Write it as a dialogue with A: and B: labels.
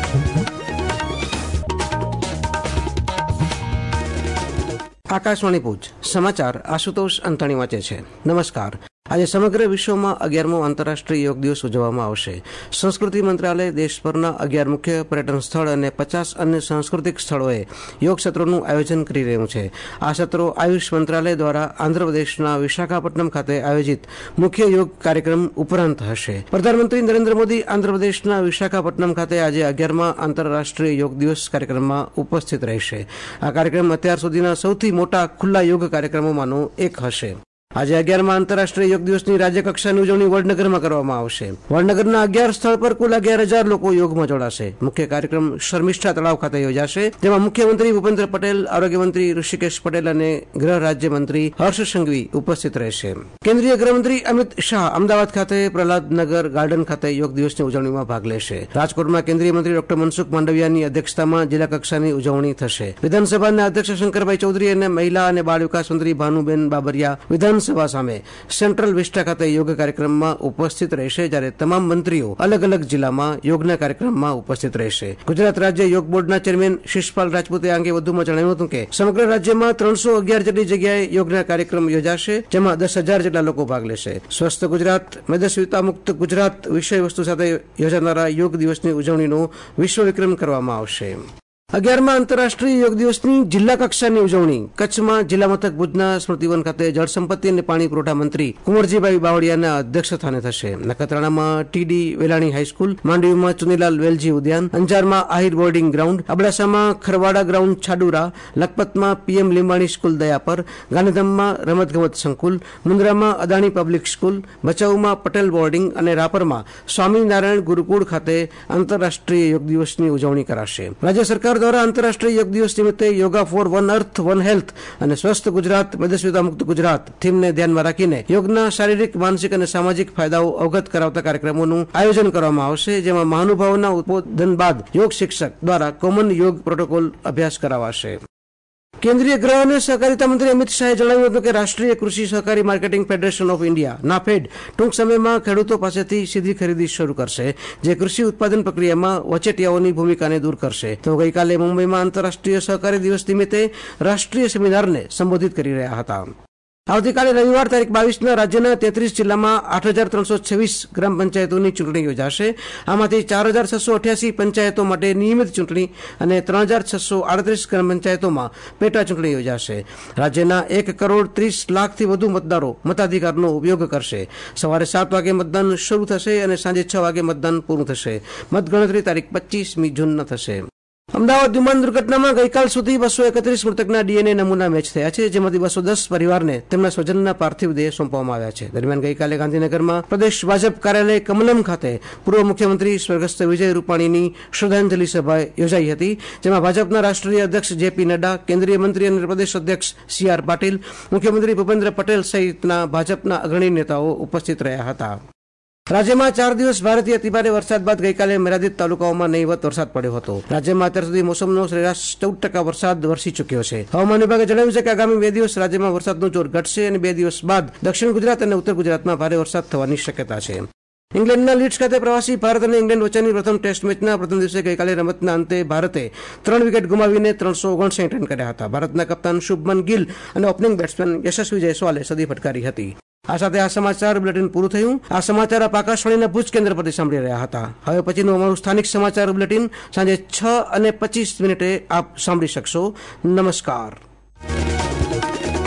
A: આકાશવાણી ભુજ સમાચાર આશુતોષ અંતાણી વાંચે છે. નમસ્કાર. આજે સમગ્ર વિશ્વમાં 11મો આંતરરાષ્ટ્રીય યોગ દિવસ ઉજવવામાં આવશે. સંસ્કૃતિ મંત્રાલય દેશભરના 11 મુખ્ય પર્યટન સ્થળ અને 50 અન્ય સાંસ્કૃતિક સ્થળોએ યોગ સત્રોનું આયોજન કરી રહ્યું છે. આ સત્રો આયુષ મંત્રાલય દ્વારા આંધ્રપ્રદેશના વિશાખાપટ્ટનમ ખાતે આયોજિત મુખ્ય યોગ કાર્યક્રમ ઉપરાંત હશે. પ્રધાનમંત્રી નરેન્દ્ર મોદી આંધ્રપ્રદેશના વિશાખાપટ્ટનમ ખાતે આજે 11મા આંતરરાષ્ટ્રીય યોગ દિવસ કાર્યક્રમમાં ઉપસ્થિત રહેશે. આ કાર્યક્રમ અત્યાર સુધીના સૌથી મોટા ખુલ્લા યોગ કાર્યક્રમોમાંનો એક હશે. આજે 11મા આંતરરાષ્ટ્રીય યોગ દિવસની રાજ્યકક્ષાની ઉજવણી વડનગરમાં કરવામાં આવશે. વડનગરના 11 સ્થળ પર કુલ 11,000 લોકો યોગમાં જોડાશે. મુખ્ય કાર્યક્રમ શર્મિષ્ઠા તળાવ ખાતે યોજાશે, જેમાં મુખ્યમંત્રી ભૂપેન્દ્ર પટેલ, આરોગ્યમંત્રી ઋષિકેશ પટેલ અને ગૃહ રાજ્યમંત્રી હર્ષ સંઘવી ઉપસ્થિત રહેશે. કેન્દ્રીય ગૃહમંત્રી અમિત શાહ અમદાવાદ ખાતે પ્રહલાદનગર ગાર્ડન ખાતે યોગ દિવસની ઉજવણીમાં ભાગ લેશે. રાજકોટમાં કેન્દ્રીય મંત્રી ડોક્ટર મનસુખ માંડવિયાની અધ્યક્ષતામાં જિલ્લા કક્ષાની ઉજવણી થશે. વિધાનસભાના અધ્યક્ષ શંકરભાઈ ચૌધરી અને મહિલા અને બાળ વિકાસ મંત્રી ભાનુબેન બાબરિયા વિધાનસભા સામે સેન્ટ્રલ વિસ્ટા ખાતે યોગ કાર્યક્રમમાં ઉપસ્થિત રહેશે, જ્યારે તમામ મંત્રીઓ અલગ અલગ જિલ્લામાં યોગના કાર્યક્રમમાં ઉપસ્થિત રહેશે. ગુજરાત રાજ્ય યોગ બોર્ડના ચેરમેન શિષપાલ રાજપૂતે આ અંગે વધુમાં જણાવ્યું હતું કે સમગ્ર રાજ્યમાં 311 જેટલી જગ્યાએ યોગના કાર્યક્રમ યોજાશે, જેમાં 10,000 જેટલા લોકો ભાગ લેશે. સ્વસ્થ ગુજરાત, મેદસ્વીતા મુક્ત ગુજરાત વિષય વસ્તુ સાથે યોજાનારા યોગ દિવસની ઉજવણીનો વિશ્વ વિક્રમ કરવામાં આવશે. 11મા આંતરરાષ્ટ્રીય યોગ દિવસની જિલ્લા કક્ષાની ઉજવણી કચ્છમાં જિલ્લા મથક ભુજના સ્મૃતિવન ખાતે જળસંપત્તિ અને પાણી પુરવઠા મંત્રી કુંવરજીભાઈ બાવળિયાના અધ્યક્ષસ્થાને થશે. નખત્રાણામાં ટીડી વેલાણી હાઈસ્કૂલ, માંડવીમાં ચુનીલાલ વેલજી ઉદ્યાન, અંજારમાં Ahir boarding ground, અબડાસામાં ખરવાડા ground છાડુરા, લખપતમાં PM Limbani school Dayapar, ગાંધીધામમાં રમતગમત સંકુલ, મુન્દ્રામાં Adani public school, ભચાઉમાં Patel boarding અને રાપરમાં સ્વામિનારાયણ ગુરુકુળ ખાતે આંતરરાષ્ટ્રીય યોગ દિવસની ઉજવણી કરાશે. રાજ્ય સરકાર દ્વારા આંતરરાષ્ટ્રીય યોગ દિવસ નિમિત્તે yoga for one earth one health અને સ્વસ્થ ગુજરાત, મેદસ્વીતા મુક્ત ગુજરાત થીમને ધ્યાનમાં રાખીને યોગના શારીરિક, માનસિક અને સામાજિક ફાયદાઓ અવગત કરાવતા કાર્યક્રમોનું આયોજન કરવામાં આવશે, જેમાં મહાનુભાવોના ઉદ્બોધન બાદ યોગ શિક્ષક દ્વારા કોમન યોગ પ્રોટોકોલ અભ્યાસ કરાવાશે. કેન્દ્રીય ગૃહ અને સહકારિતા મંત્રી અમિત શાહે જણાવ્યું હતું કે રાષ્ટ્રીય કૃષિ સહકારી marketing federation of India NAFED ટૂંક સમયમાં ખેડૂતો પાસેથી સીધી ખરીદી શરૂ કરશે, જે કૃષિ ઉત્પાદન પ્રક્રિયામાં વચેટિયાઓની ભૂમિકાને દૂર કરશે. તો ગઈકાલે મુંબઈમાં આંતરરાષ્ટ્રીય સહકારી દિવસ નિમિત્તે રાષ્ટ્રીય સેમિનારને સંબોધિત કરી રહ્યા હતા. આવતીકાલે રવિવાર તારીખ 22ના રાજ્યના 33 જિલ્લામાં 8,326 ગ્રામ પંચાયતોની ચૂંટણી યોજાશે. આમાંથી 4,688 પંચાયતો માટે નિયમિત ચૂંટણી અને 3,638 ગ્રામ પંચાયતોમાં પેટા ચૂંટણી યોજાશે. રાજ્યના 1,30,00,000થી વધુ મતદારો મતાધિકારનો ઉપયોગ કરશે. સવારે 7 વાગે મતદાન શરૂ થશે અને સાંજે 6 વાગે મતદાન પૂરું થશે. મતગણતરી તારીખ 25મી જૂનના થશે. અમદાવાદ વિમાન દુર્ઘટનામાં ગઈકાલ સુધી 231 મૃતકના ડીએનએ નમૂના મેચ થયા છે, જેમાંથી 210 પરિવારને તેમના સ્વજનના પાર્થિવ દેહ સોંપવામાં આવ્યા છે. દરમિયાન ગઈકાલે ગાંધીનગરમાં પ્રદેશ ભાજપ કાર્યાલય કમલમ ખાતે પૂર્વ મુખ્યમંત્રી સ્વર્ગસ્થ વિજય રૂપાણીની શ્રદ્ધાંજલિ સભા યોજાઈ હતી, જેમાં ભાજપના રાષ્ટ્રીય અધ્યક્ષ જેપી નડ્ડા, કેન્દ્રીય મંત્રી અને પ્રદેશ અધ્યક્ષ સીઆર પાટીલ, મુખ્યમંત્રી ભૂપેન્દ્ર પટેલ સહિતના ભાજપના અગ્રણી નેતાઓ ઉપસ્થિત રહ્યા હતા. રાજ્યમાં 4 દિવસ ભારેથી અતિભારે વરસાદ બાદ ગઈકાલે મર્યાદિત તાલુકાઓમાં નહીવત વરસાદ પડ્યો હતો. રાજ્યમાં અત્યાર સુધી મોસમનો સરેરાશ 14% વરસાદ વરસી ચૂક્યો છે. હવામાન વિભાગે જણાવ્યું છે કે આગામી 2 દિવસ રાજ્યમાં વરસાદનું જોર ઘટશે અને 2 દિવસ બાદ દક્ષિણ ગુજરાત અને ઉત્તર ગુજરાતમાં ભારે વરસાદ થવાની શક્યતા છે. ઇંગ્લેન્ડના લીડ્સ ખાતે પ્રવાસી ભારત અને ઇંગ્લેન્ડ વચ્ચેની પ્રથમ ટેસ્ટ મેચના પ્રથમ દિવસે ગઈકાલે રમતના અંતે ભારતે 3 વિકેટ ગુમાવીને 359 રન કર્યા હતા. ભારતના કપ્તાન શુભમન ગિલ અને ઓપનિંગ બેટ્સમેન યશસ્વી જયસ્વાલે સદી ફટકારી હતી. આ સાથે આ સમાચાર બુલેટિન પૂરું થયું. આ સમાચાર આપ આકાશવાણીના ભુજ કેન્દ્ર પરથી સાંભળી રહ્યા હતા. હવે પછીનું અમારું સ્થાનિક સમાચાર બુલેટિન સાંજે 6:25 આપ સાંભળી શકશો. નમસ્કાર.